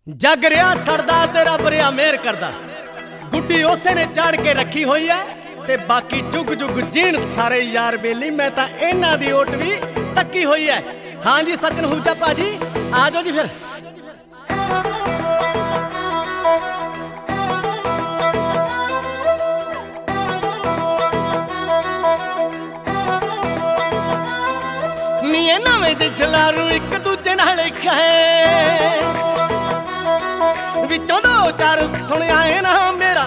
जग रिया सड़दा ते रब रिया मेहर करदा। गुड्डी उसे ने चाड़ के रखी हुई है ते बाकी जुग जुग जीण सारे यार बेली। मैं तां इन्हां दी ओट भी तक्की हुई है। हाँ जी सचिन हुजा भाजी आ जाओ जी फिर। नीए नवें दे जलारू एक दूजे नाल खाए विचों दो चार सुनिया है ना मेरा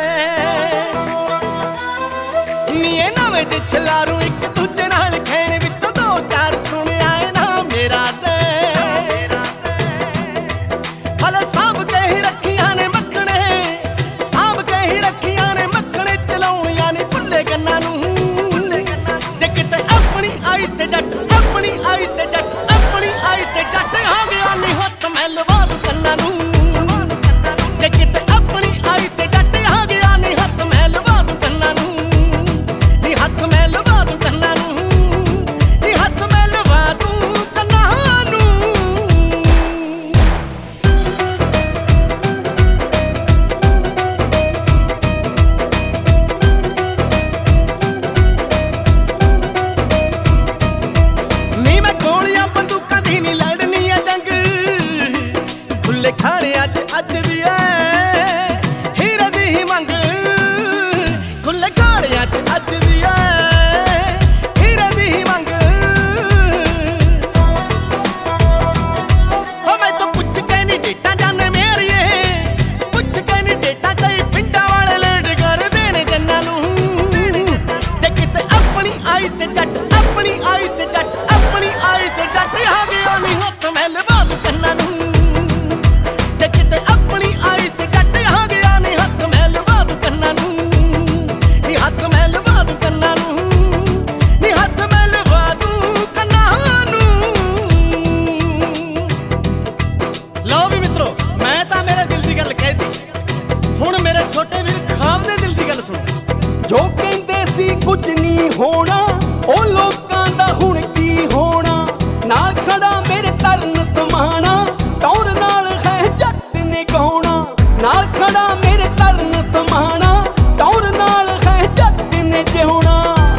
नीए नवें दे जलारू एक दूजे नाल खाए विचों दो चार सुनिया है ना मेरा फल साब के ही रखिया ने मखने साब के ही रखिया ने मखने चलाउणिया ने भुल्ले गन्ना नूं जे किते अपनी आई ते जट अपनी आई ते जट अपनी आई ते जट हो गया नी हत्थ मैल वाल कन्ना नूं जे किते अपनी आई ते जट हो गया नी हत्थ मैल वाल कन्ना नूं नी हत्थ मैल वाल कन्ना नूं नी हत्थ मैल वाल कन्ना नूं। नी मैं गोलियां बंदूकां दी नी लड़नी है जंग खुले खाने अज अज भी है हीरे दी ही मंग खुले खाने अज अज भी है हीरे दी ही मंग। ओ मैं तो पुछ के नी डेटा जाने मेरिए पुछ के नी डेटा कई पिंडा वाले लेट कर देने जन्ना नूं जे किते अपनी आई ते जट अपनी आई ते जट अपनी आई ते जट आ गया नी हत्थ मैल वाल कन्ना नूं जे किते अपनी आई ते जट आ गया नी हत्थ मैल वाल कन्ना नूं नी हत्थ मैल वाल कन्ना नूं नी हत्थ मैल वाल कन्ना नूं। लो भी मित्रों मैं तां मेरे दिल दी गल कहती हुण मेरे छोटे वीर खाब दे दिल दी गल सुण। जो कहंदे सी कुछ नहीं होना ओ लोकां दा हुण की होना नाल खड़ा मेरे तरन समाना टौर नाल है जट ने गाउणा नाल खड़ा मेरे तरन समाना टौर नाल है जट ने जिउणा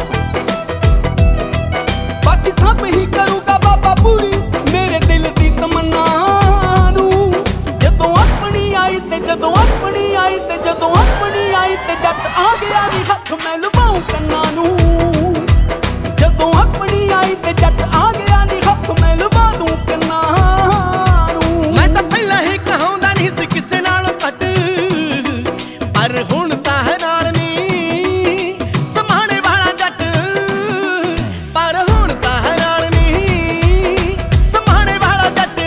बाकी सब ही करूगा बाबा पूरी मेरे दिल दी तमन्ना नूं जदों अपनी आई ते जदों अपनी आई ते जदों अपनी आई ते जट आ गया नी हत्थ मैं लवाऊं कन्ना नूं जदों अपनी आई ते जट आ गया नी हत्थ मैं लवा दूं कन्ना नूं। मैं तां पहला ही कहाउंदा नहीं सी किसे नाल घट पर हुण तां है नाल नी समाणे वाला जट पर हुण तां है नाल नी समाणे वाला जट।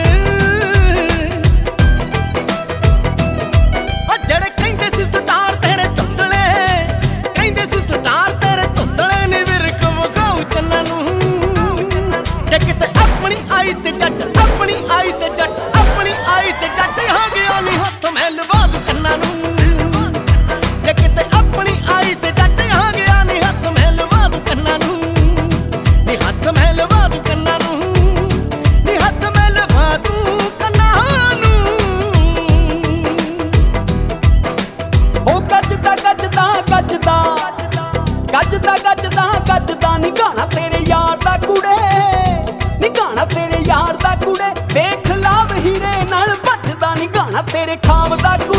ओ जेड़े कहंदे सी स्टार तेरे धुंधले कहंदे सी स्टार तेरे धुंधले नी विरक विखाऊ चन्ना नूं जे किते अपनी आई ते जट अपनी आई ते जट अपनी आई ते जट हो गया नी हत्थ मैल वाल कन्ना नूं जे किते अपनी आई ते जट हो गया नी हत्थ मैल वाल कन्ना नूं नी हत्थ मैल वाल कन्ना नूं नी हत्थ मैल वाल कन्ना नूं। ओ गजदा गजदा गजदा गजदा गजदा गजदा नी गाना तेरे यार दा कुड़े नी गाना तेरे यार दा कुड़े देख लाव हीरे नाल भजदा नी गाना तेरे खाब दा कुड़े